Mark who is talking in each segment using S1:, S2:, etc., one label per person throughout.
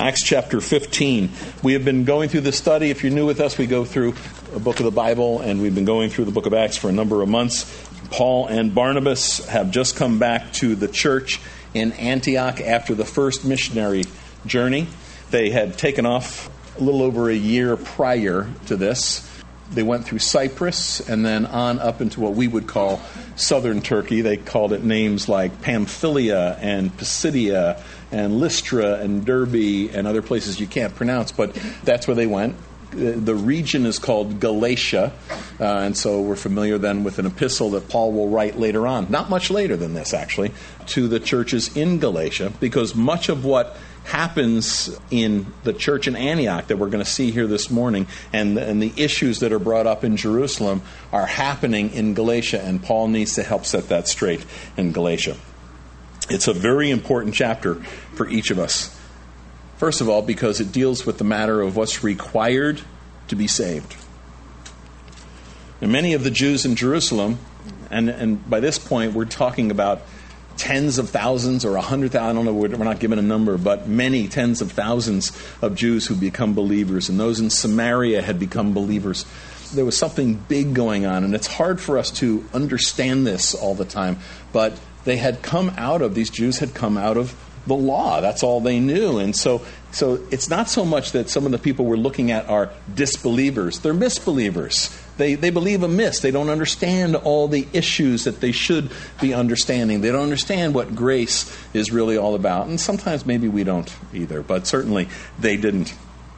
S1: Acts chapter 15. We have been going through this study. If you're new with us, we go through a book of the Bible, and we've been going through the book of Acts for a number of months. Paul and Barnabas have just come back to the church in Antioch after the first missionary journey. They had taken off a little over a year prior to this. They went through Cyprus and then on up into what we would call southern Turkey. They called it names like Pamphylia and Pisidia and Lystra and Derbe and other places you can't pronounce, but that's where they went. The region is called Galatia, and so we're familiar then with an epistle that Paul will write later on, not much later than this actually, to the churches in Galatia, because much of what happens in the church in Antioch that we're going to see here this morning and the issues that are brought up in Jerusalem are happening in Galatia, and Paul needs to help set that straight in Galatia. It's a very important chapter for each of us. First of all, because it deals with the matter of what's required to be saved. And many of the Jews in Jerusalem, and by this point we're talking about tens of thousands or 100,000, I don't know, we're not given a number, but many tens of thousands of Jews who become believers, and those in Samaria had become believers. There was something big going on, and it's hard for us to understand this all the time, but these Jews had come out of the law. That's all they knew. And so it's not so much that some of the people we're looking at are disbelievers. They're misbelievers. They believe amiss. They don't understand all the issues that they should be understanding. They don't understand what grace is really all about. And sometimes maybe we don't either, but certainly they didn't.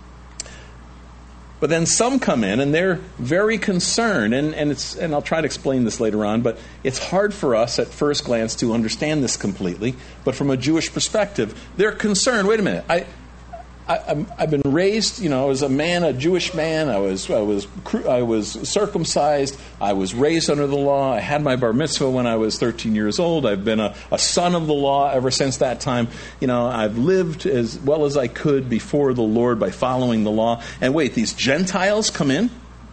S1: But then some come in and they're very concerned, and I'll try to explain this later on, but it's hard for us at first glance to understand this completely. But from a Jewish perspective, they're concerned. Wait a minute, I've been raised, I was a Jewish man. I was circumcised. I was raised under the law. I had my bar mitzvah when I was 13 years old. I've been a son of the law ever since that time. I've lived as well as I could before the Lord by following the law. And wait, these Gentiles come in?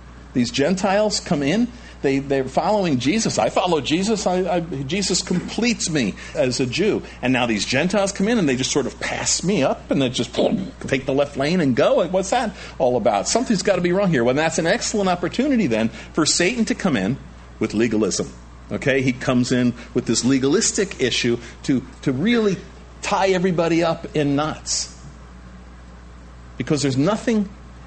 S1: They're following Jesus. I follow Jesus. Jesus completes me as a Jew. And now these Gentiles come in and they just sort of pass me up and they just take the left lane and go. What's that all about? Something's got to be wrong here. Well, that's an excellent opportunity then for Satan to come in with legalism. Okay? He comes in with this legalistic issue to really tie everybody up in knots. Because there's nothing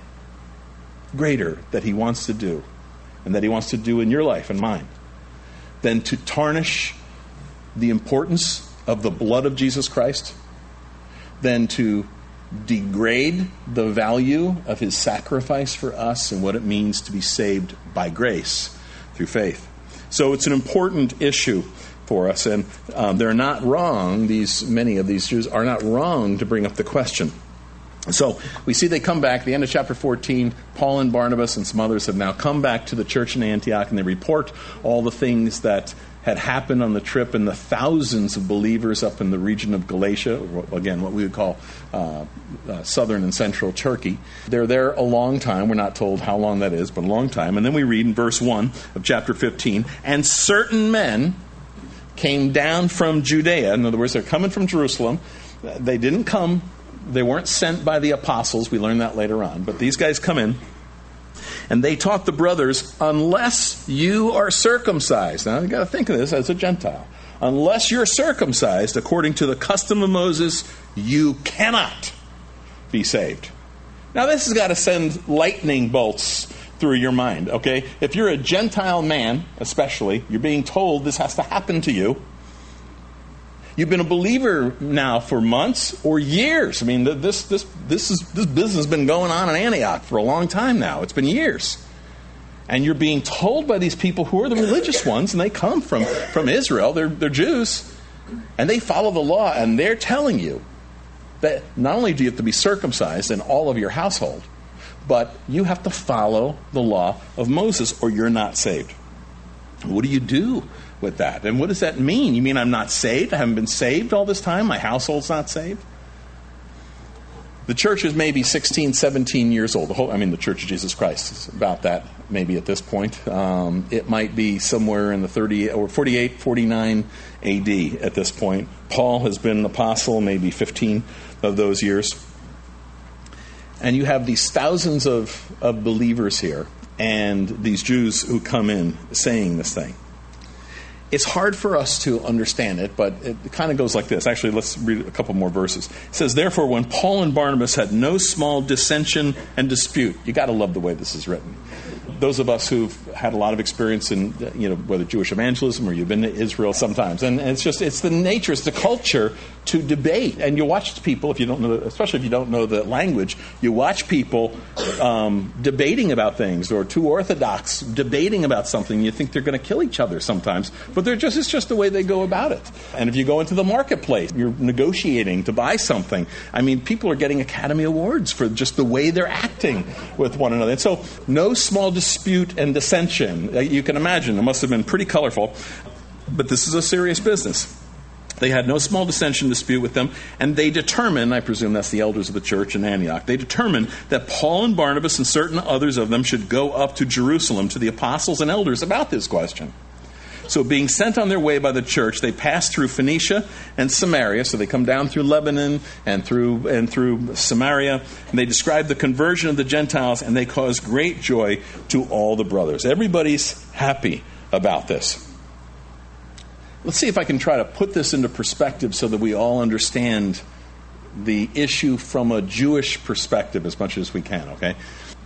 S1: greater that he wants to do, and that he wants to do in your life and mine, than to tarnish the importance of the blood of Jesus Christ, than to degrade the value of his sacrifice for us and what it means to be saved by grace through faith. So it's an important issue for us, and they're not wrong. Many of these Jews are not wrong to bring up the question. So we see they come back, the end of chapter 14, Paul and Barnabas and some others have now come back to the church in Antioch, and they report all the things that had happened on the trip and the thousands of believers up in the region of Galatia, again, what we would call southern and central Turkey. They're there a long time. We're not told how long that is, but a long time. And then we read in verse 1 of chapter 15, and certain men came down from Judea. In other words, they're coming from Jerusalem. They weren't sent by the apostles. We learn that later on. But these guys come in, and they taught the brothers, unless you are circumcised. Now, you've got to think of this as a Gentile. Unless you're circumcised, according to the custom of Moses, you cannot be saved. Now, this has got to send lightning bolts through your mind, okay? If you're a Gentile man, especially, you're being told this has to happen to you. You've been a believer now for months or years. I mean, this business has been going on in Antioch for a long time now. It's been years. And you're being told by these people who are the religious ones, and they come from Israel. They're Jews. And they follow the law, and they're telling you that not only do you have to be circumcised in all of your household, but you have to follow the law of Moses or you're not saved. What do you do with that? And what does that mean? You mean I'm not saved? I haven't been saved all this time? My household's not saved? The church is maybe 16, 17 years old. The Church of Jesus Christ is about that maybe at this point. It might be somewhere in the 48, 49 AD at this point. Paul has been an apostle maybe 15 of those years. And you have these thousands of believers here and these Jews who come in saying this thing. It's hard for us to understand it, but it kind of goes like this. Actually, let's read a couple more verses. It says, "Therefore, when Paul and Barnabas had no small dissension and dispute," you got to love the way this is written. Those of us who've had a lot of experience in, whether Jewish evangelism or you've been to Israel sometimes, and it's the nature, it's the culture to debate. And you watch people, if you don't know, especially if you don't know the language, you watch people debating about things, or too orthodox debating about something. You think they're going to kill each other sometimes, but it's just the way they go about it. And if you go into the marketplace, you're negotiating to buy something. I mean, people are getting Academy Awards for just the way they're acting with one another. And so, no small dispute and dissension. You can imagine, it must have been pretty colorful, but this is a serious business. They had no small dissension dispute with them, and they determined, I presume that's the elders of the church in Antioch, they determined that Paul and Barnabas and certain others of them should go up to Jerusalem to the apostles and elders about this question. So being sent on their way by the church, they passed through Phoenicia and Samaria. So they come down through Lebanon and through Samaria. And they describe the conversion of the Gentiles, and they cause great joy to all the brothers. Everybody's happy about this. Let's see if I can try to put this into perspective so that we all understand the issue from a Jewish perspective as much as we can, okay?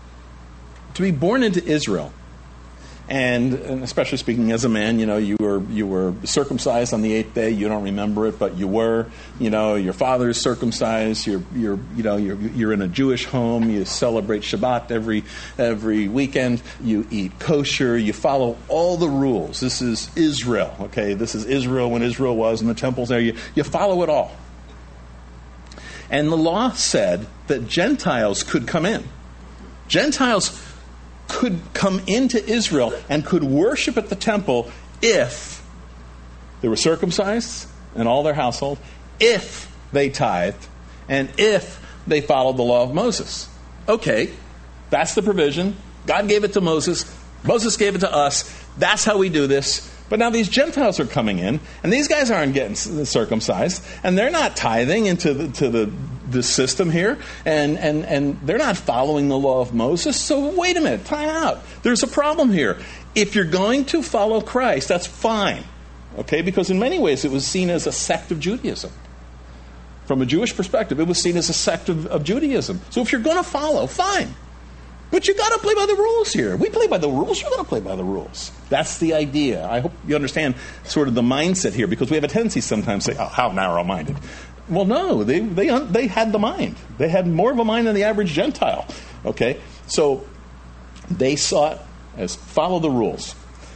S1: To be born into Israel, and especially speaking as a man, you were circumcised on the 8th day. You don't remember it, but you were. Your father is circumcised. You're in a Jewish home. You celebrate Shabbat every weekend. You eat kosher. You follow all the rules. This is Israel. Okay, this is Israel when Israel was in the temples there. You follow it all. And the law said that Gentiles could come in. Gentiles could come into Israel and could worship at the temple if they were circumcised and all their household, if they tithed, and if they followed the law of Moses. Okay, that's the provision. God gave it to Moses. Moses gave it to us. That's how we do this. But now these Gentiles are coming in, and these guys aren't getting circumcised, and they're not tithing into the system here, and they're not following the law of Moses. So wait a minute, time out. There's a problem here. If you're going to follow Christ, that's fine, okay? Because in many ways it was seen as a sect of Judaism. From a Jewish perspective, it was seen as a sect of Judaism. So if you're going to follow, fine. But you got to play by the rules here. We play by the rules. You're going to play by the rules. That's the idea. I hope you understand sort of the mindset here, because we have a tendency sometimes to say, "Oh, how narrow-minded." Well, no, they had the mind. They had more of a mind than the average Gentile. Okay, so they sought as follow the rules.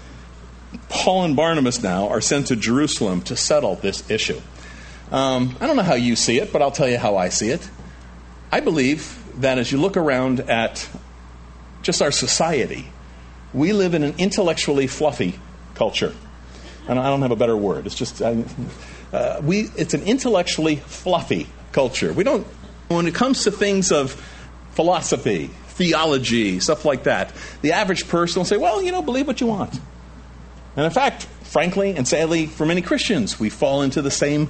S1: Paul and Barnabas now are sent to Jerusalem to settle this issue. I don't know how you see it, but I'll tell you how I see it. I believe that as you look around at just our society, we live in an intellectually fluffy culture. And I don't have a better word. It's just it's an intellectually fluffy culture. We don't, when it comes to things of philosophy, theology, stuff like that, the average person will say, well, believe what you want. And in fact, frankly and sadly, for many Christians, we stumble into the same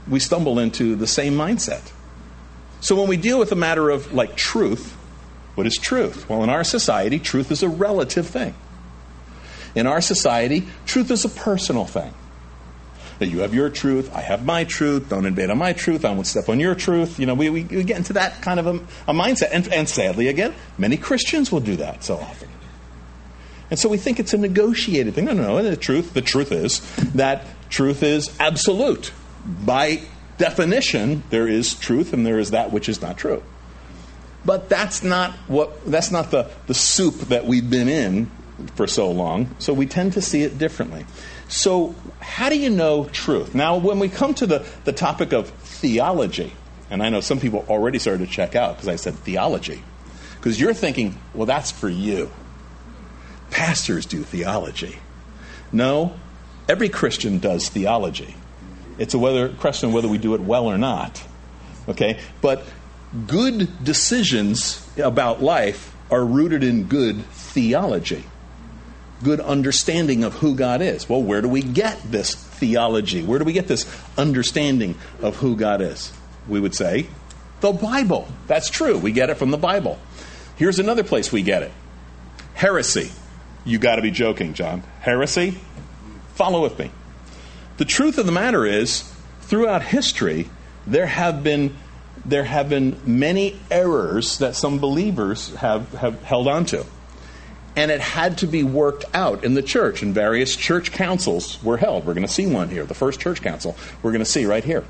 S1: mindset. So when we deal with a matter of truth, what is truth? Well, in our society, truth is a relative thing. In our society, truth is a personal thing. That you have your truth, I have my truth, don't invade on my truth, I won't step on your truth. We get into that kind of a mindset. And sadly, again, many Christians will do that so often. And so we think it's a negotiated thing. No. The truth is that truth is absolute. By definition, there is truth and there is that which is not true. But that's not the soup that we've been in for so long, so we tend to see it differently. So how do you know truth? Now, when we come to the topic of theology, and I know some people already started to check out because I said theology, because you're thinking, well, that's for you. Pastors do theology. No, every Christian does theology. It's a question of whether we do it well or not. Okay? But good decisions about life are rooted in good theology. Good understanding of who God is. Well, where do we get this theology? Where do we get this understanding of who God is? We would say The Bible. That's true. We get it from the Bible. Here's another place we get it. Heresy. You got to be joking, John. Heresy? Follow with me. The truth of the matter is, throughout history, there have been many errors that some believers have held on to. And it had to be worked out in the church, and various church councils were held. We're going to see one here. The first church council we're going to see right here.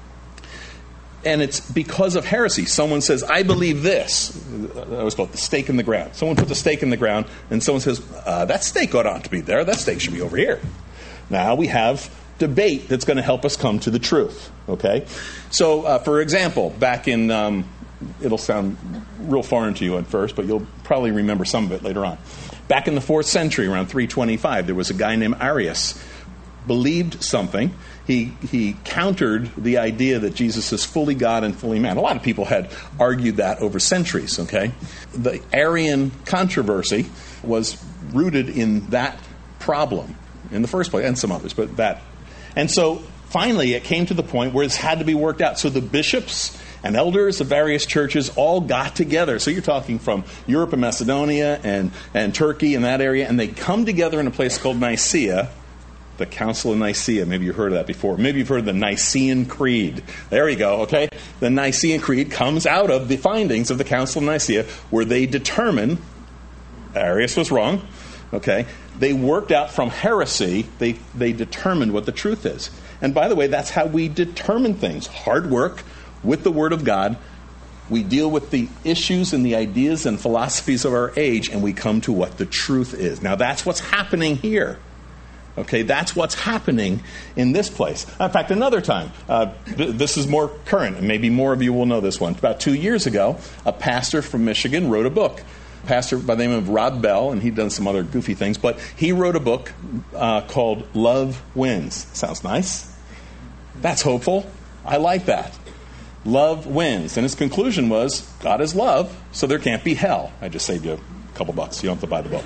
S1: And it's because of heresy. Someone says, I believe this. That was called the stake in the ground. Someone puts a stake in the ground, and someone says, that stake ought to be there. That stake should be over here. Now we have debate that's going to help us come to the truth. Okay? So, for example, back in, it'll sound real foreign to you at first, but you'll probably remember some of it later on. Back in the 4th century, around 325, there was a guy named Arius. Believed something. He countered the idea that Jesus is fully God and fully man. A lot of people had argued that over centuries, okay? The Arian controversy was rooted in that problem in the first place, and some others, but that. And so finally it came to the point where this had to be worked out. So the bishops and elders of various churches all got together. So you're talking from Europe and Macedonia and Turkey and that area, and they come together in a place called Nicaea, the Council of Nicaea. Maybe you've heard of that before. Maybe you've heard of the Nicene Creed. There you go, okay? The Nicene Creed comes out of the findings of the Council of Nicaea, where they determine Arius was wrong, okay? They worked out from heresy, they determined what the truth is. And by the way, that's how we determine things. Hard work with the Word of God. We deal with the issues and the ideas and philosophies of our age, and we come to what the truth is. Now, that's what's happening here. Okay, that's what's happening in this place. In fact, another time, this is more current, and maybe more of you will know this one. About 2 years ago, a pastor from Michigan wrote a book. A pastor by the name of Rod Bell, and he'd done some other goofy things, but he wrote a book called Love Wins. Sounds nice? That's hopeful. I like that. Love wins. And his conclusion was, God is love, so there can't be hell. I just saved you a couple bucks. You don't have to buy the book.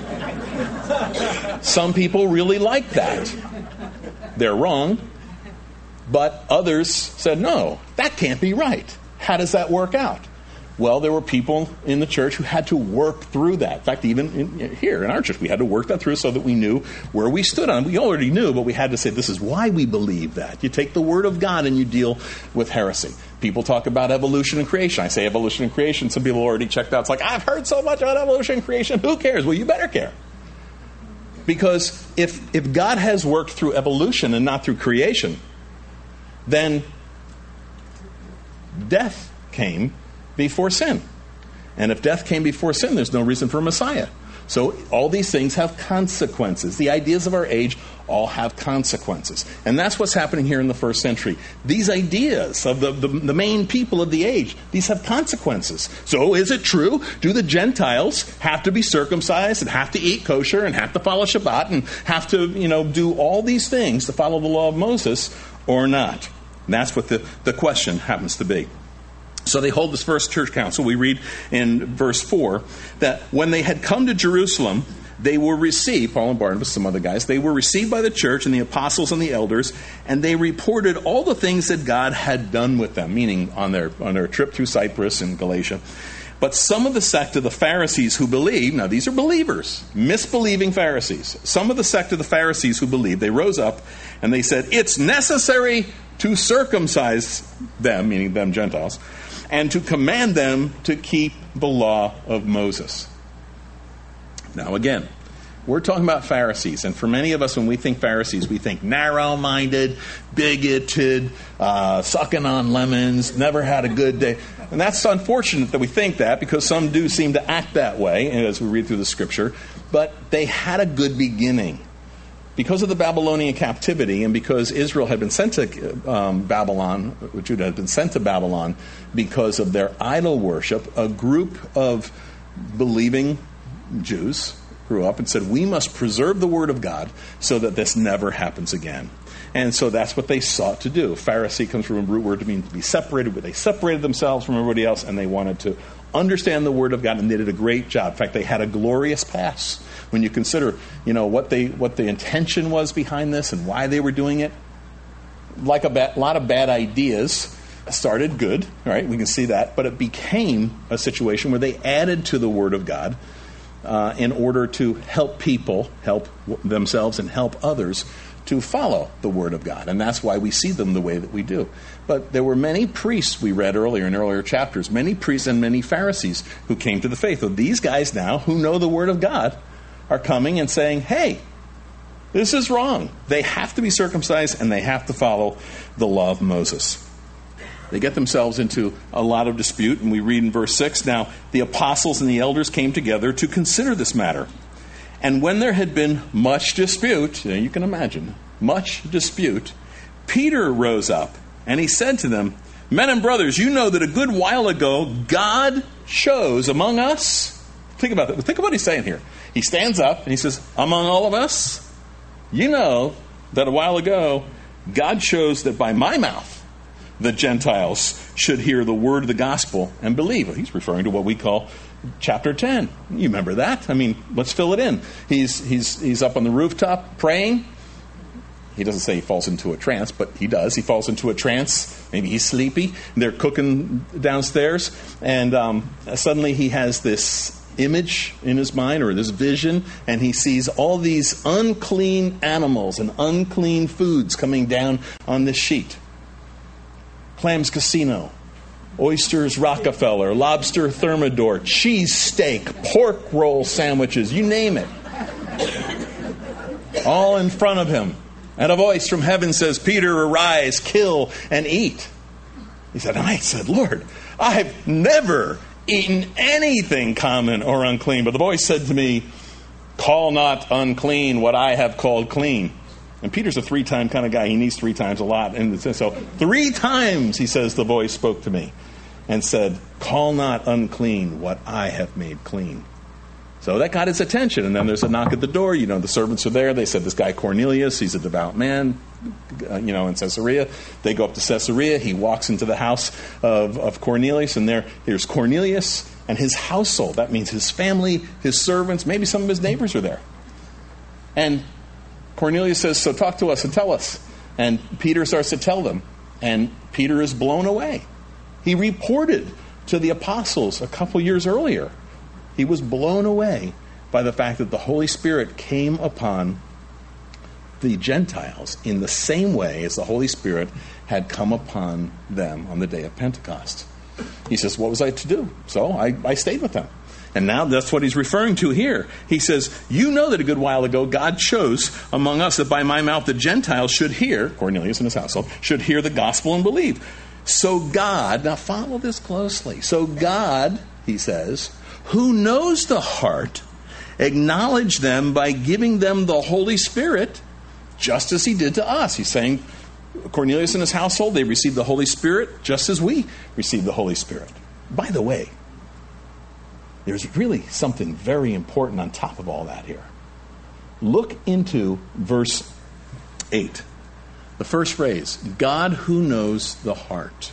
S1: Some people really like that. They're wrong. But others said, no, that can't be right. How does that work out? Well, there were people in the church who had to work through that. In fact, even here in our church, we had to work that through so that we knew where we stood on. We already knew, but we had to say, this is why we believe that. You take the Word of God and you deal with heresy. People talk about evolution and creation. I say evolution and creation. Some people already checked out. It's like, I've heard so much about evolution and creation. Who cares? Well, you better care. Because if God has worked through evolution and not through creation, then death came before sin. And if death came before sin, there's no reason for a Messiah. So all these things have consequences. The ideas of our age all have consequences. And that's what's happening here in the first century. These ideas of the main people of the age, these have consequences. So is it true? Do the Gentiles have to be circumcised and have to eat kosher and have to follow Shabbat and have to, do all these things to follow the law of Moses or not? And that's what the question happens to be. So they hold this first church council. We read in verse 4 that when they had come to Jerusalem, they were received, Paul and Barnabas, some other guys, they were received by the church and the apostles and the elders, and they reported all the things that God had done with them, meaning on their trip through Cyprus and Galatia. But some of the sect of the Pharisees who believed, now these are believers, misbelieving Pharisees. Some of the sect of the Pharisees who believed, they rose up and they said, it's necessary to circumcise them, meaning them Gentiles, and to command them to keep the law of Moses. Now again, we're talking about Pharisees, and for many of us, when we think Pharisees, we think narrow-minded, bigoted, sucking on lemons, never had a good day. And that's unfortunate that we think that, because some do seem to act that way as we read through the Scripture, but they had a good beginning. Because of the Babylonian captivity and because Israel had been sent to Babylon, Judah had been sent to Babylon because of their idol worship, a group of believing Jews grew up and said, we must preserve the Word of God so that this never happens again. And so that's what they sought to do. Pharisee comes from a root word to mean to be separated, but they separated themselves from everybody else and they wanted to understand the Word of God, and they did a great job. In fact, they had a glorious past. When you consider, what the intention was behind this and why they were doing it, like a lot of bad ideas, started good, right? We can see that. But it became a situation where they added to the Word of God in order to help people, help themselves, and help others to follow the Word of God. And that's why we see them the way that we do. But there were many priests, we read earlier in earlier chapters, many priests and many Pharisees who came to the faith. So these guys now, who know the Word of God, are coming and saying, hey, this is wrong. They have to be circumcised and they have to follow the law of Moses. They get themselves into a lot of dispute, and we read in verse 6, now the apostles and the elders came together to consider this matter. And when there had been much dispute, you can imagine, much dispute, Peter rose up and he said to them, men and brothers, you know that a good while ago God chose among us. Think about that. Think of what he's saying here. He stands up and he says, among all of us, you know that a while ago God chose that by my mouth the Gentiles should hear the word of the gospel and believe. He's referring to what we call chapter 10. You remember that? I mean, let's fill it in. He's up on the rooftop praying. He doesn't say he falls into a trance, but he does. He falls into a trance. Maybe he's sleepy. They're cooking downstairs. And suddenly he has this image in his mind, or this vision, and he sees all these unclean animals and unclean foods coming down on this sheet. Clams Casino, oysters Rockefeller, lobster Thermidor, cheese steak, pork roll sandwiches, you name it. All in front of him. And a voice from heaven says, Peter, arise, kill, and eat. He said, I said, Lord, I've never eaten anything common or unclean. But the voice said to me, call not unclean what I have called clean. And Peter's a 3-time kind of guy. He needs 3 times a lot. And so 3 times, he says, the voice spoke to me and said, call not unclean what I have made clean. So that got his attention. And then there's a knock at the door. You know, the servants are there. They said, this guy Cornelius, he's a devout man, in Caesarea. They go up to Caesarea. He walks into the house of Cornelius. And there's Cornelius and his household. That means his family, his servants, maybe some of his neighbors are there. And Cornelius says, so talk to us and tell us. And Peter starts to tell them. And Peter is blown away. He reported to the apostles a couple years earlier. He was blown away by the fact that the Holy Spirit came upon the Gentiles in the same way as the Holy Spirit had come upon them on the day of Pentecost. He says, what was I to do? So I stayed with them. And now that's what he's referring to here. He says, you know that a good while ago God chose among us that by my mouth the Gentiles should hear, Cornelius and his household, should hear the gospel and believe. So God, now follow this closely. So God, he says, who knows the heart, acknowledged them by giving them the Holy Spirit, just as he did to us. He's saying, Cornelius and his household, they received the Holy Spirit just as we received the Holy Spirit. By the way, there's really something very important on top of all that here. Look into verse 8. The first phrase, God who knows the heart.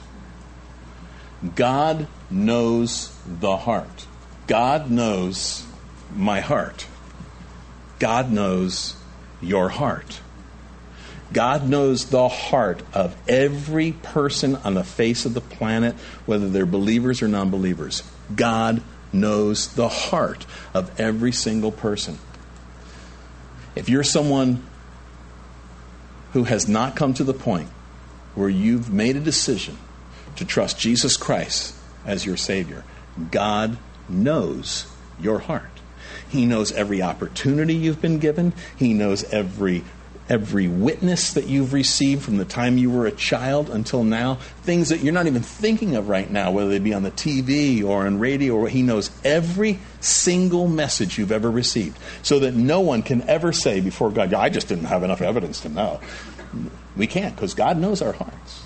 S1: God knows the heart. God knows my heart. God knows your heart. God knows the heart of every person on the face of the planet, whether they're believers or non-believers. God knows the heart of every single person. If you're someone who has not come to the point where you've made a decision to trust Jesus Christ as your Savior, God knows your heart. He knows every opportunity you've been given. He knows every witness that you've received from the time you were a child until now, things that you're not even thinking of right now, whether they be on the TV or on radio, or he knows every single message you've ever received, so that no one can ever say before God, I just didn't have enough evidence to know. We can't, because God knows our hearts.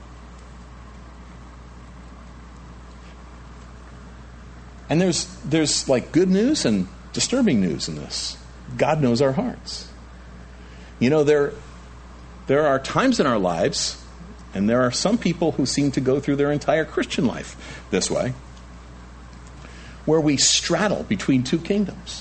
S1: And there's like good news and disturbing news in this. God knows our hearts. You know, there are times in our lives, and there are some people who seem to go through their entire Christian life this way, where we straddle between 2 kingdoms.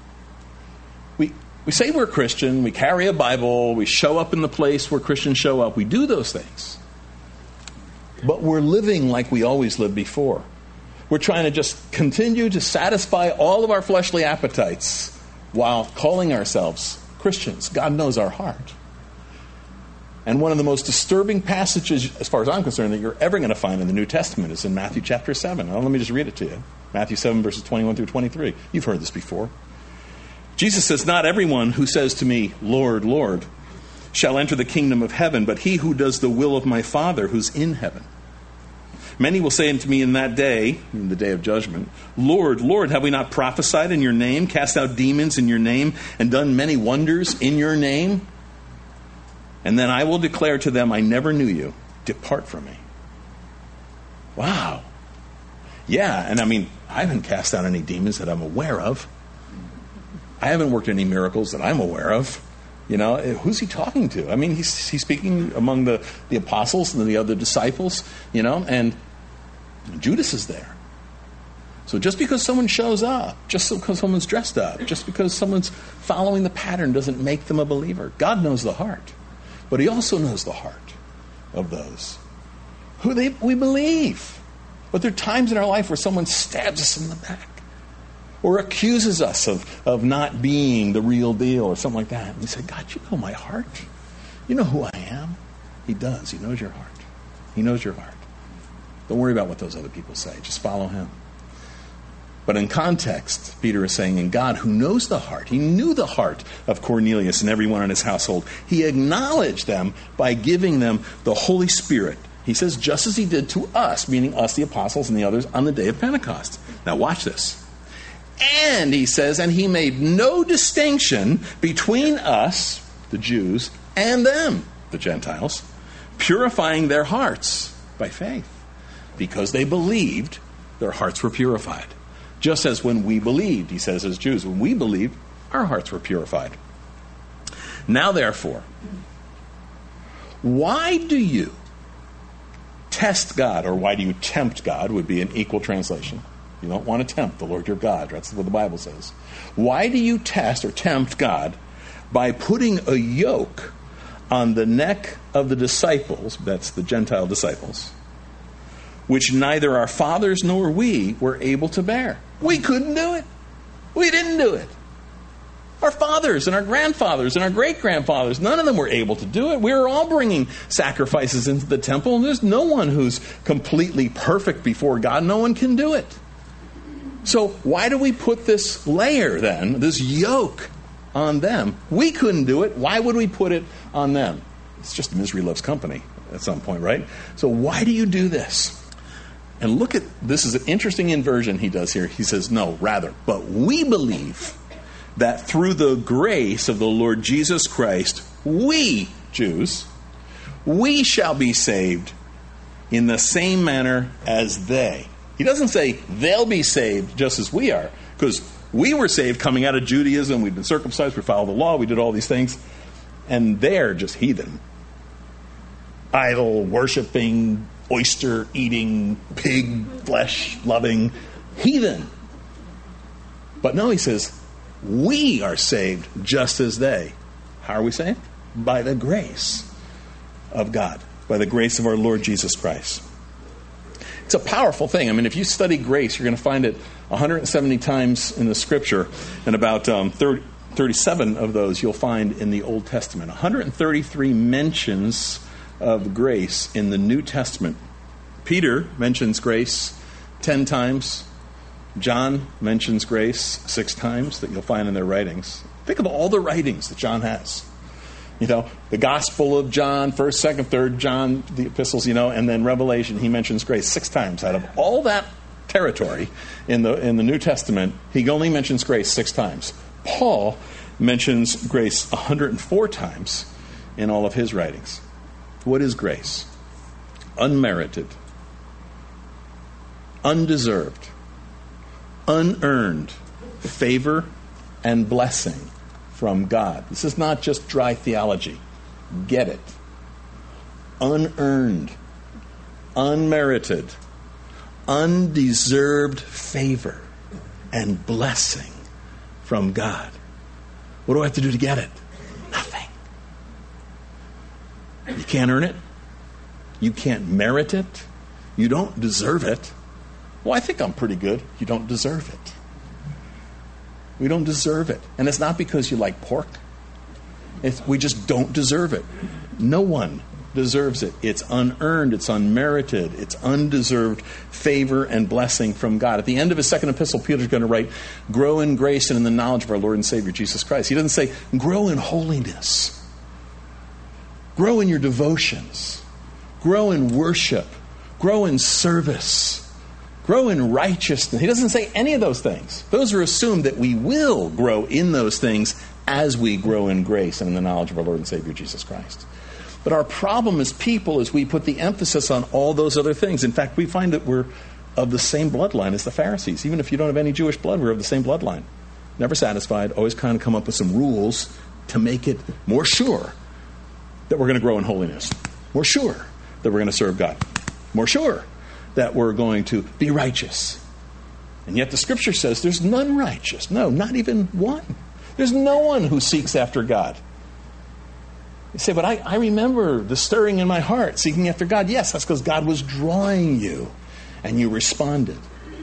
S1: We say we're Christian, we carry a Bible, we show up in the place where Christians show up, we do those things. but we're living like we always lived before. We're trying to just continue to satisfy all of our fleshly appetites while calling ourselves Christians. God knows our heart. And one of the most disturbing passages, as far as I'm concerned, that you're ever going to find in the New Testament is in Matthew chapter 7. Now, let me just read it to you. Matthew 7, verses 21 through 23. You've heard this before. Jesus says, "Not everyone who says to me, 'Lord, Lord,' shall enter the kingdom of heaven, but he who does the will of my Father who's in heaven. Many will say unto me in that day," in the day of judgment, "Lord, Lord, have we not prophesied in your name, cast out demons in your name, and done many wonders in your name? And then I will declare to them, I never knew you. Depart from me." Wow. Yeah, and I mean, I haven't cast out any demons that I'm aware of. I haven't worked any miracles that I'm aware of. You know, who's he talking to? I mean, he's speaking among the apostles and the other disciples, you know, and Judas is there. So just because someone shows up, just because someone's dressed up, just because someone's following the pattern doesn't make them a believer. God knows the heart. But he also knows the heart of those who we believe. But there are times in our life where someone stabs us in the back or accuses us of not being the real deal or something like that. And we say, God, you know my heart. You know who I am. He does. He knows your heart. He knows your heart. Don't worry about what those other people say. Just follow him. But in context, Peter is saying, in God, who knows the heart, he knew the heart of Cornelius and everyone in his household. He acknowledged them by giving them the Holy Spirit. He says, just as he did to us, meaning us, the apostles, and the others, on the day of Pentecost. Now watch this. And he says, and he made no distinction between us, the Jews, and them, the Gentiles, purifying their hearts by faith. Because they believed, their hearts were purified. Just as when we believed, he says as Jews, when we believed, our hearts were purified. Now therefore, why do you test God, or why do you tempt God, would be an equal translation. You don't want to tempt the Lord your God. That's what the Bible says. Why do you test or tempt God by putting a yoke on the neck of the disciples, that's the Gentile disciples, which neither our fathers nor we were able to bear? We couldn't do it. We didn't do it. Our fathers and our grandfathers and our great-grandfathers, none of them were able to do it. We were all bringing sacrifices into the temple, and there's no one who's completely perfect before God. No one can do it. So why do we put this layer then, this yoke on them? We couldn't do it. Why would we put it on them? It's just misery loves company at some point, right? So why do you do this? And look at, this is an interesting inversion he does here. He says, no, rather, but we believe that through the grace of the Lord Jesus Christ, we, Jews, we shall be saved in the same manner as they. He doesn't say they'll be saved just as we are, because we were saved coming out of Judaism. We've been circumcised, we followed the law, we did all these things, and they're just heathen, idol worshiping, oyster eating, pig flesh loving heathen. But no, he says we are saved just as they. How are we saved? By the grace of God, by the grace of our Lord Jesus Christ. It's a powerful thing. I mean, if you study grace, you're going to find it 170 times in the Scripture, and about 37 of those you'll find in the Old Testament. 133 mentions of grace in the New Testament. Peter mentions grace 10 times. John mentions grace 6 times that you'll find in their writings. Think of all the writings that John has. You know, the Gospel of John, 1st, 2nd, 3rd John, the epistles, you know, and then Revelation, he mentions grace 6 times. Out of all that territory in the New Testament, he only mentions grace 6 times. Paul mentions grace 104 times in all of his writings. What is grace? Unmerited, undeserved, unearned favor and blessing from God. This is not just dry theology. Get it. Unearned, unmerited, undeserved favor and blessing from God. What do I have to do to get it? Nothing. You can't earn it. You can't merit it. You don't deserve it. Well, I think I'm pretty good. You don't deserve it. We don't deserve it. And it's not because you like pork. We just don't deserve it. No one deserves it. It's unearned. It's unmerited. It's undeserved favor and blessing from God. At the end of his second epistle, Peter's going to write, grow in grace and in the knowledge of our Lord and Savior, Jesus Christ. He doesn't say, grow in holiness. Grow in your devotions. Grow in worship. Grow in service. Grow in righteousness. He doesn't say any of those things. Those are assumed that we will grow in those things as we grow in grace and in the knowledge of our Lord and Savior, Jesus Christ. But our problem as people is we put the emphasis on all those other things. In fact, we find that we're of the same bloodline as the Pharisees. Even if you don't have any Jewish blood, we're of the same bloodline. Never satisfied, always kind of come up with some rules to make it more sure that we're going to grow in holiness. More sure that we're going to serve God. More sure that we're going to be righteous. And yet the Scripture says there's none righteous. No, not even one. There's no one who seeks after God. You say, but I remember the stirring in my heart, seeking after God. Yes, that's because God was drawing you, and you responded.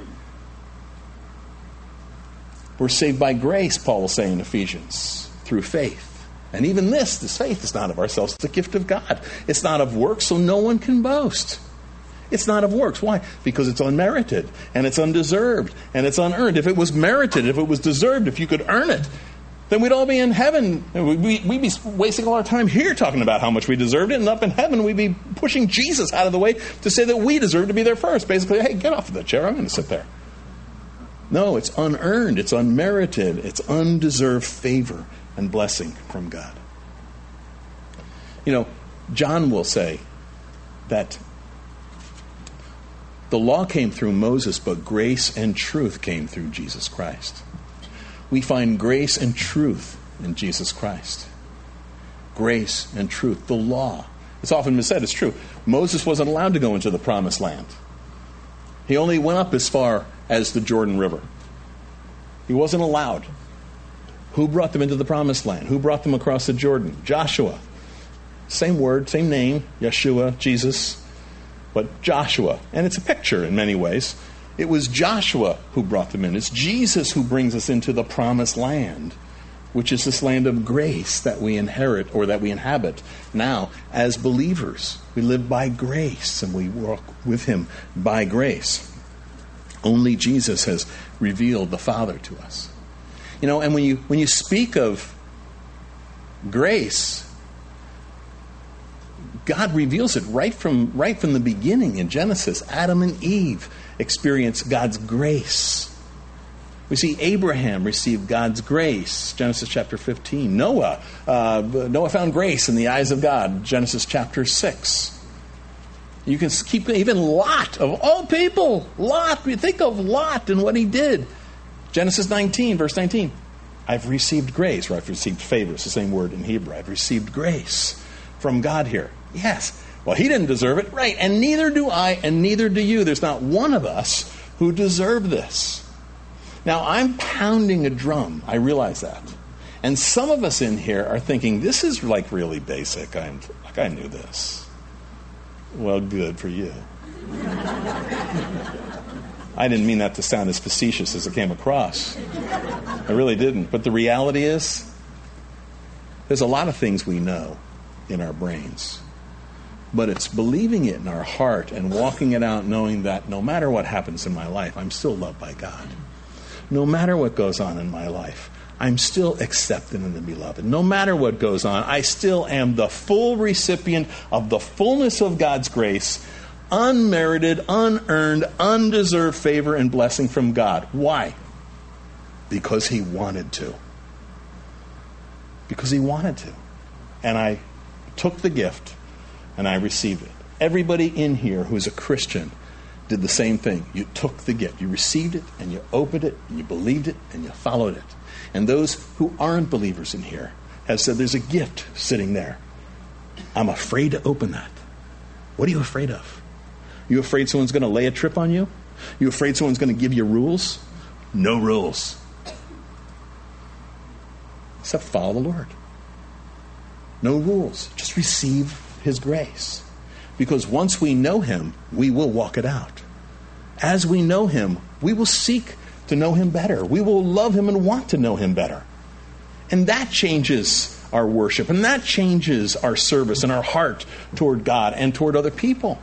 S1: We're saved by grace, Paul will say in Ephesians, through faith. And even this faith is not of ourselves, it's the gift of God. It's not of works, so no one can boast. It's not of works. Why? Because it's unmerited, and it's undeserved, and it's unearned. If it was merited, if it was deserved, if you could earn it, then we'd all be in heaven. We'd be wasting all our time here talking about how much we deserved it, and up in heaven we'd be pushing Jesus out of the way to say that we deserve to be there first. Basically, hey, get off of the chair. I'm going to sit there. No, it's unearned. It's unmerited. It's undeserved favor and blessing from God. You know, John will say that the law came through Moses, but grace and truth came through Jesus Christ. We find grace and truth in Jesus Christ. Grace and truth. The law. It's often been said, it's true. Moses wasn't allowed to go into the promised land. He only went up as far as the Jordan River. He wasn't allowed. Who brought them into the promised land? Who brought them across the Jordan? Joshua. Same word, same name, Yeshua, Jesus, but Joshua. And it's a picture in many ways. It was Joshua who brought them in. It's Jesus who brings us into the promised land, which is this land of grace that we inherit or that we inhabit now as believers. We live by grace and we walk with him by grace. Only Jesus has revealed the Father to us. You know, and when you speak of grace, God reveals it right from the beginning in Genesis. Adam and Eve experienced God's grace. We see Abraham receive God's grace, Genesis chapter 15. Noah found grace in the eyes of God, Genesis chapter 6. You can keep even Lot, of all people, Lot, we think of Lot and what he did. Genesis 19, verse 19. I've received grace, or I've received favor. It's the same word in Hebrew. I've received grace from God here. Yes. Well, he didn't deserve it. Right. And neither do I, and neither do you. There's not one of us who deserve this. Now, I'm pounding a drum. I realize that. And some of us in here are thinking, this is like really basic. I knew this. Well, good for you. I didn't mean that to sound as facetious as it came across. I really didn't. But the reality is, there's a lot of things we know in our brains. But it's believing it in our heart and walking it out knowing that no matter what happens in my life, I'm still loved by God. No matter what goes on in my life, I'm still accepted in the beloved. No matter what goes on, I still am the full recipient of the fullness of God's grace, unmerited, unearned, undeserved favor and blessing from God. Why? Because he wanted to. Because he wanted to. And I took the gift and I received it. Everybody in here who's a Christian did the same thing. You took the gift. You received it, and you opened it, and you believed it, and you followed it. And those who aren't believers in here have said there's a gift sitting there. I'm afraid to open that. What are you afraid of? You afraid someone's going to lay a trip on you? You afraid someone's going to give you rules? No rules. Except follow the Lord. No rules. Just receive his grace. Because once we know him, we will walk it out. As we know him, we will seek to know him better. We will love him and want to know him better. And that changes our worship, and that changes our service and our heart toward God and toward other people.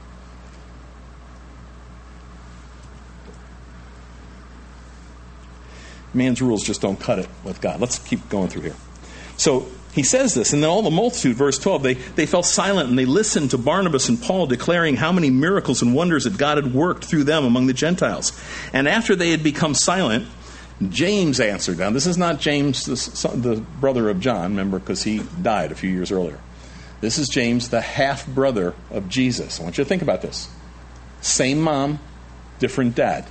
S1: Man's rules just don't cut it with God. Let's keep going through here. So he says this, and then all the multitude, verse 12, they fell silent and they listened to Barnabas and Paul declaring how many miracles and wonders that God had worked through them among the Gentiles. And after they had become silent, James answered. Now, this is not James, the brother of John, remember, because he died a few years earlier. This is James, the half-brother of Jesus. I want you to think about this. Same mom, different dad.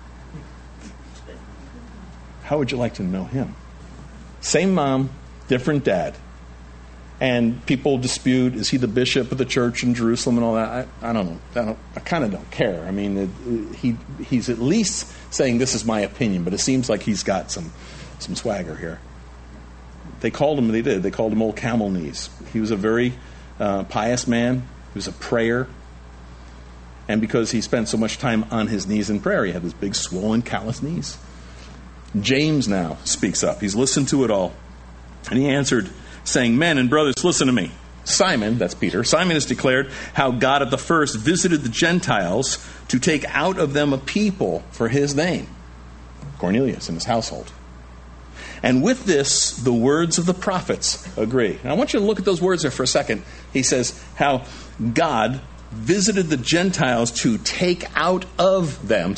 S1: How would you like to know him? Same mom, different dad. And people dispute, is he the bishop of the church in Jerusalem and all that? I don't know. I kind of don't care. I mean, he's at least saying this is my opinion, but it seems like he's got some swagger here. They called him Old Camel Knees. He was a very pious man. He was a prayer. And because he spent so much time on his knees in prayer, he had these big swollen callous knees. James now speaks up. He's listened to it all. And he answered, saying, men and brothers, listen to me. Simon, that's Peter, Simon has declared how God at the first visited the Gentiles to take out of them a people for his name. Cornelius and his household. And with this, the words of the prophets agree. And I want you to look at those words there for a second. He says how God visited the Gentiles to take out of them,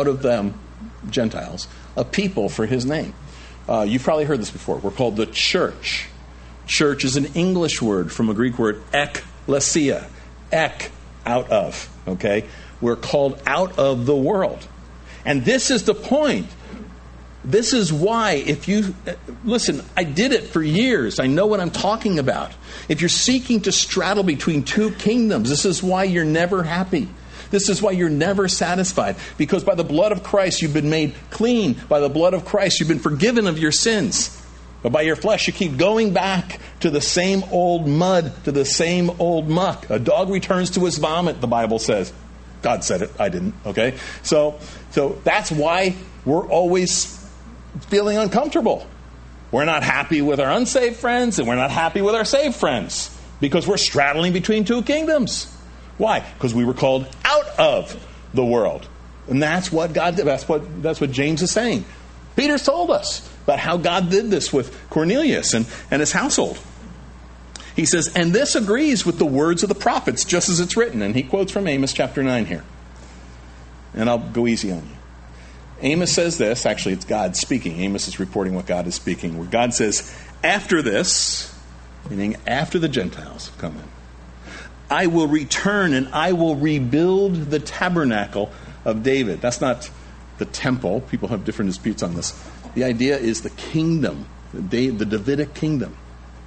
S1: Gentiles, a people for his name. You've probably heard this before. We're called the church. Church is an English word from a Greek word, ekklesia. Ek, out of. Okay? We're called out of the world. And this is the point. This is why, if you... Listen, I did it for years. I know what I'm talking about. If you're seeking to straddle between two kingdoms, this is why you're never happy. This is why you're never satisfied. Because by the blood of Christ, you've been made clean. By the blood of Christ, you've been forgiven of your sins. But by your flesh, you keep going back to the same old mud, to the same old muck. A dog returns to his vomit, the Bible says. God said it. I didn't. Okay? So that's why we're always feeling uncomfortable. We're not happy with our unsaved friends, and we're not happy with our saved friends. Because we're straddling between two kingdoms. Why? Because we were called out of the world. And that's what God did. That's what James is saying. Peter's told us about how God did this with Cornelius and his household. He says, and this agrees with the words of the prophets, just as it's written. And he quotes from Amos chapter 9 here. And I'll go easy on you. Amos says this. Actually, it's God speaking. Amos is reporting what God is speaking. Where God says, after this, meaning after the Gentiles have come in, I will return and I will rebuild the tabernacle of David. That's not the temple. People have different disputes on this. The idea is the kingdom, the Davidic kingdom,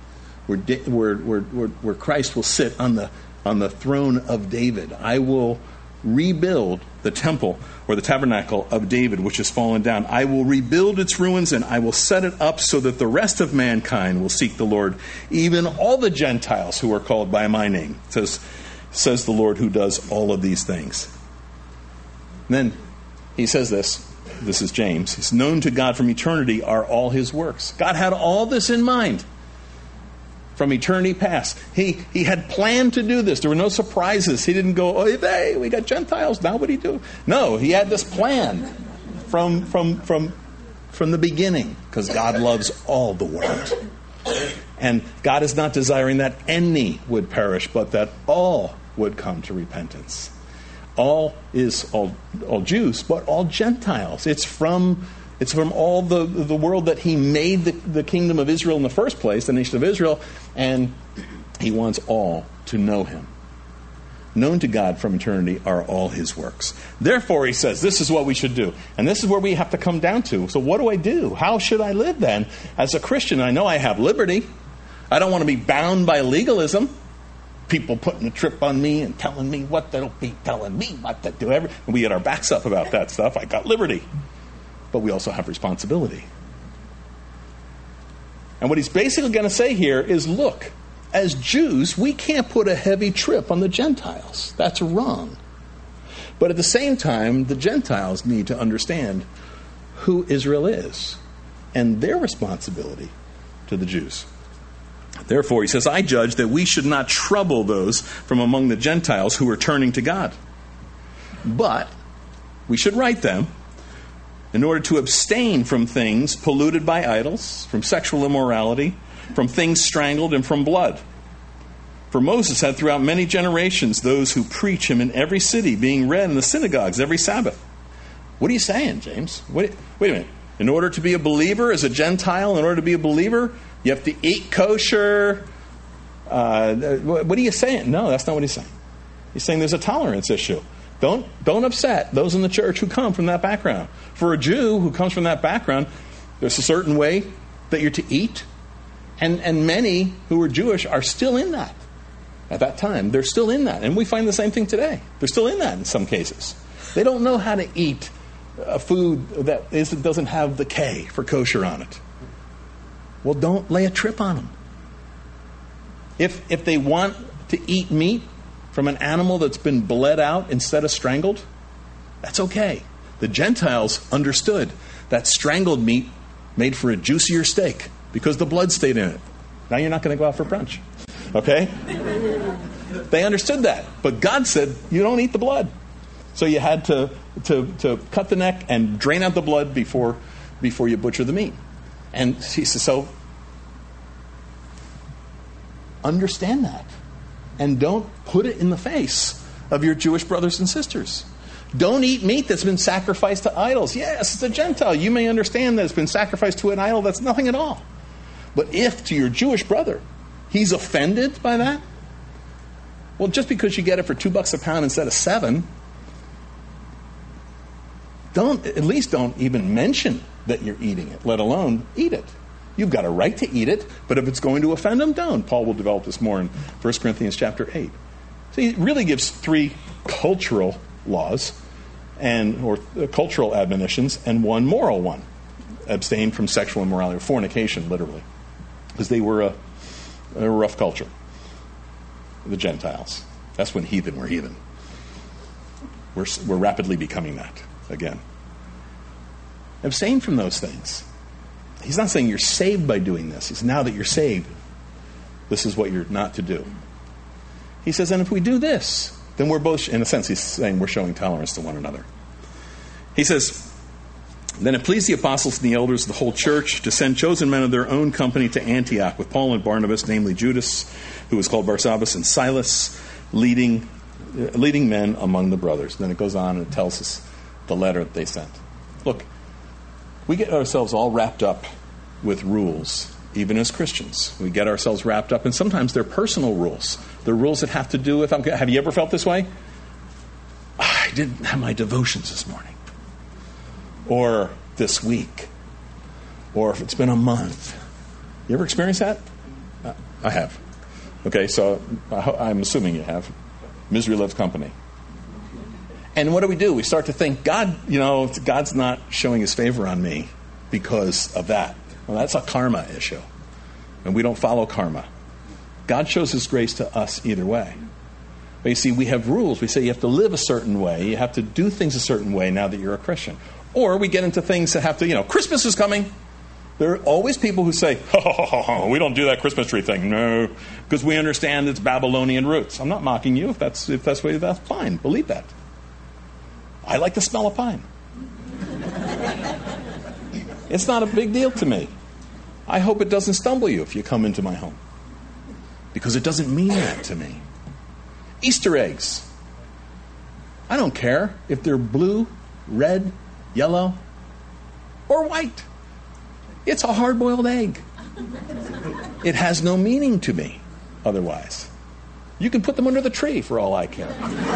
S1: where Christ will sit on the throne of David. I will rebuild the temple or the tabernacle of David, which has fallen down. I will rebuild its ruins and I will set it up so that the rest of mankind will seek the Lord, even all the Gentiles who are called by my name, says the Lord who does all of these things. And then he says this is James, it's known to God from eternity are all his works. God had all this in mind from eternity past. He had planned to do this. There were no surprises. He didn't go, oh, hey, we got Gentiles, now what do you do? No, he had this plan from the beginning, because God loves all the world. And God is not desiring that any would perish, but that all would come to repentance. All is all Jews, but all Gentiles. It's from all the world that he made the kingdom of Israel in the first place, the nation of Israel, and he wants all to know him. Known to God from eternity are all his works. Therefore, he says, this is what we should do. And this is where we have to come down to. So what do I do? How should I live then? As a Christian, I know I have liberty. I don't want to be bound by legalism. People putting a trip on me and telling me what they'll be telling me what to do. And we get our backs up about that stuff. I got liberty. But we also have responsibility. And what he's basically going to say here is, look, as Jews, we can't put a heavy trip on the Gentiles. That's wrong. But at the same time, the Gentiles need to understand who Israel is and their responsibility to the Jews. Therefore, he says, I judge that we should not trouble those from among the Gentiles who are turning to God. But we should write them in order to abstain from things polluted by idols, from sexual immorality, from things strangled, and from blood. For Moses had throughout many generations those who preach him in every city, being read in the synagogues every Sabbath. What are you saying, James? Wait a minute. In order to be a believer as a Gentile, in order to be a believer, you have to eat kosher. What are you saying? No, that's not what he's saying. He's saying there's a tolerance issue. Don't upset those in the church who come from that background. For a Jew who comes from that background, there's a certain way that you're to eat. And many who are Jewish are still in that. At that time, they're still in that. And we find the same thing today. They're still in that in some cases. They don't know how to eat a food that doesn't have the K for kosher on it. Well, don't lay a trip on them. If they want to eat meat from an animal that's been bled out instead of strangled, that's okay. The Gentiles understood that strangled meat made for a juicier steak because the blood stayed in it. Now you're not going to go out for brunch. Okay? They understood that. But God said, you don't eat the blood. So you had to cut the neck and drain out the blood before you butcher the meat. And he says, so understand that. And don't put it in the face of your Jewish brothers and sisters. Don't eat meat that's been sacrificed to idols. Yes, it's a Gentile. You may understand that it's been sacrificed to an idol. That's nothing at all. But if to your Jewish brother, he's offended by that, well, just because you get it for $2 a pound instead of $7, at least don't even mention that you're eating it, let alone eat it. You've got a right to eat it, but if it's going to offend them, don't. Paul will develop this more in 1 Corinthians chapter 8. So he really gives 3 cultural laws or cultural admonitions and 1 moral one. Abstain from sexual immorality, or fornication, literally. Because they were a rough culture. The Gentiles. That's when heathen were heathen. We're rapidly becoming that again. Abstain from those things. He's not saying you're saved by doing this. He's now that you're saved, this is what you're not to do. He says, and if we do this, then we're both, in a sense, he's saying we're showing tolerance to one another. He says, then it pleased the apostles and the elders of the whole church to send chosen men of their own company to Antioch with Paul and Barnabas, namely Judas, who was called Barsabbas, and Silas, leading men among the brothers. Then it goes on and it tells us the letter that they sent. Look, we get ourselves all wrapped up with rules, even as Christians. We get ourselves wrapped up, and sometimes they're personal rules. They're rules that have to do with, have you ever felt this way? I didn't have my devotions this morning. Or this week. Or if it's been a month. You ever experienced that? I have. Okay, so I'm assuming you have. Misery loves company. And what do? We start to think, God's not showing his favor on me because of that. Well, that's a karma issue. And we don't follow karma. God shows his grace to us either way. But you see, we have rules. We say you have to live a certain way. You have to do things a certain way now that you're a Christian. Or we get into things that have to, Christmas is coming. There are always people who say, we don't do that Christmas tree thing. No, because we understand its Babylonian roots. I'm not mocking you. If that's fine. Believe that. I like the smell of pine. It's not a big deal to me. I hope it doesn't stumble you if you come into my home. Because it doesn't mean that to me. Easter eggs. I don't care if they're blue, red, yellow, or white. It's a hard-boiled egg. It has no meaning to me otherwise. You can put them under the tree for all I care.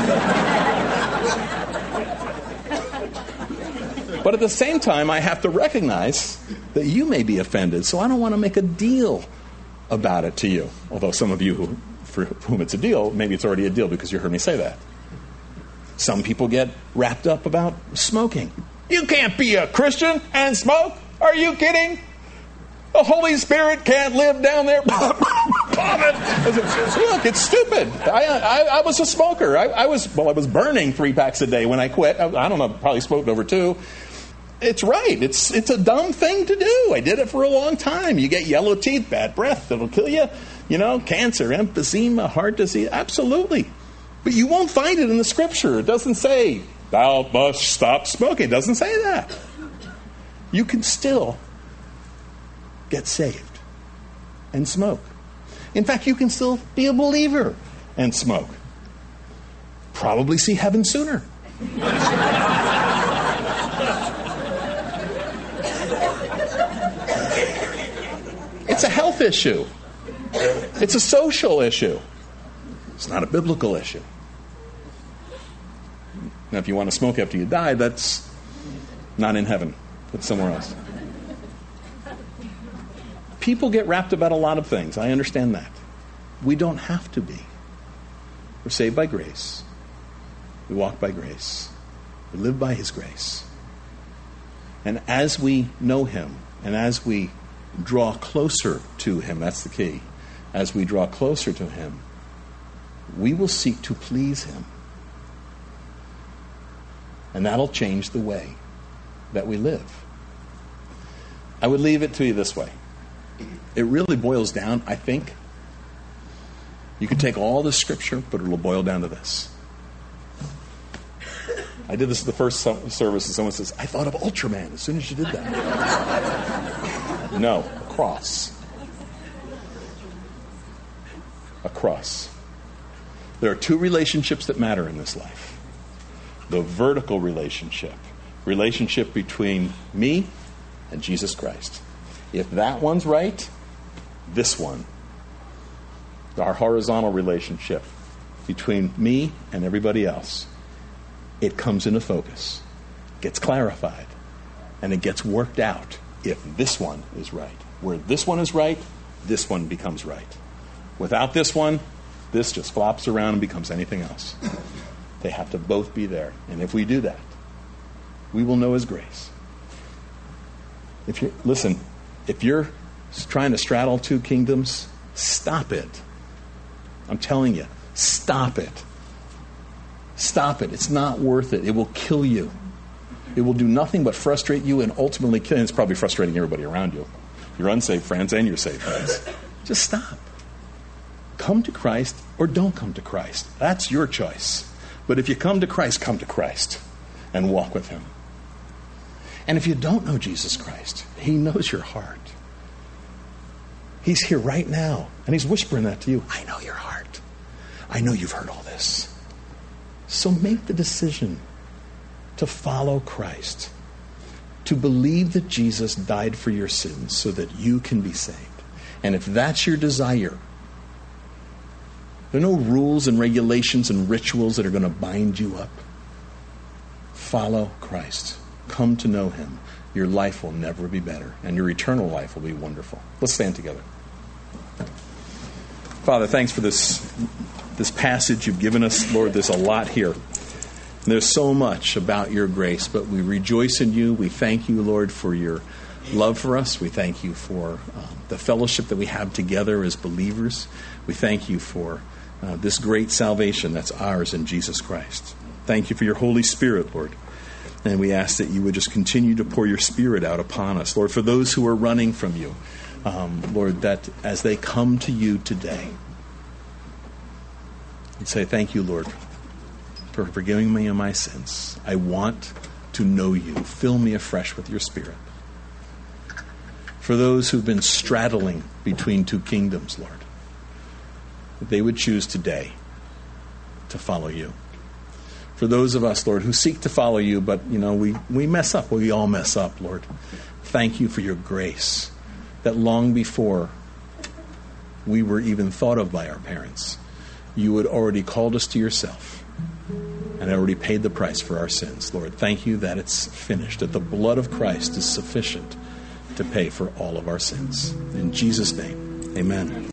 S1: But at the same time, I have to recognize that you may be offended, so I don't want to make a deal about it to you. Although some of you for whom it's a deal, maybe it's already a deal because you heard me say that. Some people get wrapped up about smoking. You can't be a Christian and smoke? Are you kidding? The Holy Spirit can't live down there. vomit. I said, look, it's stupid. I was a smoker. I was burning 3 packs a day when I quit. I don't know, probably smoked over 2. It's right. It's a dumb thing to do. I did it for a long time. You get yellow teeth, bad breath, it'll kill you. Cancer, emphysema, heart disease, absolutely. But you won't find it in the scripture. It doesn't say, thou must stop smoking. It doesn't say that. You can still get saved and smoke. In fact, you can still be a believer and smoke. Probably see heaven sooner. It's a health issue. It's a social issue. It's not a biblical issue. Now, if you want to smoke after you die, that's not in heaven. It's somewhere else. People get wrapped about a lot of things. I understand that. We don't have to be. We're saved by grace. We walk by grace. We live by His grace. And as we know Him, and as we draw closer to Him, that's the key. As we draw closer to Him, we will seek to please Him. And that'll change the way that we live. I would leave it to you this way. It really boils down, I think. You can take all the scripture, but it'll boil down to this. I did this at the first service, and someone says, I thought of Ultraman as soon as you did that. No, a cross. A cross. There are 2 relationships that matter in this life. The vertical relationship between me and Jesus Christ. If that one's right, this one, our horizontal relationship between me and everybody else, it comes into focus, gets clarified, and it gets worked out if this one is right. Where this one is right, this one becomes right. Without this one, this just flops around and becomes anything else. They have to both be there. And if we do that, we will know His grace. If you're trying to straddle 2 kingdoms, stop it. I'm telling you, stop it. Stop it. It's not worth it. It will kill you. It will do nothing but frustrate you and ultimately kill you. It's probably frustrating everybody around you. Your unsaved friends and your saved friends. Just stop. Come to Christ or don't come to Christ. That's your choice. But if you come to Christ and walk with Him. And if you don't know Jesus Christ, He knows your heart. He's here right now, and He's whispering that to you. I know your heart. I know you've heard all this. So make the decision to follow Christ, to believe that Jesus died for your sins so that you can be saved. And if that's your desire, there are no rules and regulations and rituals that are going to bind you up. Follow Christ. Come to know Him. Your life will never be better, and your eternal life will be wonderful. Let's stand together. Father, thanks for this passage you've given us. Lord, there's a lot here. There's so much about your grace, but we rejoice in you. We thank you, Lord, for your love for us. We thank you for the fellowship that we have together as believers. We thank you for this great salvation that's ours in Jesus Christ. Thank you for your Holy Spirit, Lord. And we ask that you would just continue to pour your Spirit out upon us. Lord, for those who are running from you, Lord, that as they come to you today, you'd say, thank you, Lord, for forgiving me of my sins. I want to know you. Fill me afresh with your Spirit. For those who've been straddling between 2 kingdoms, Lord, that they would choose today to follow you. For those of us, Lord, who seek to follow you, but, we mess up. We all mess up, Lord. Thank you for your grace that long before we were even thought of by our parents, you had already called us to yourself and already paid the price for our sins. Lord, thank you that it's finished, that the blood of Christ is sufficient to pay for all of our sins. In Jesus' name, amen.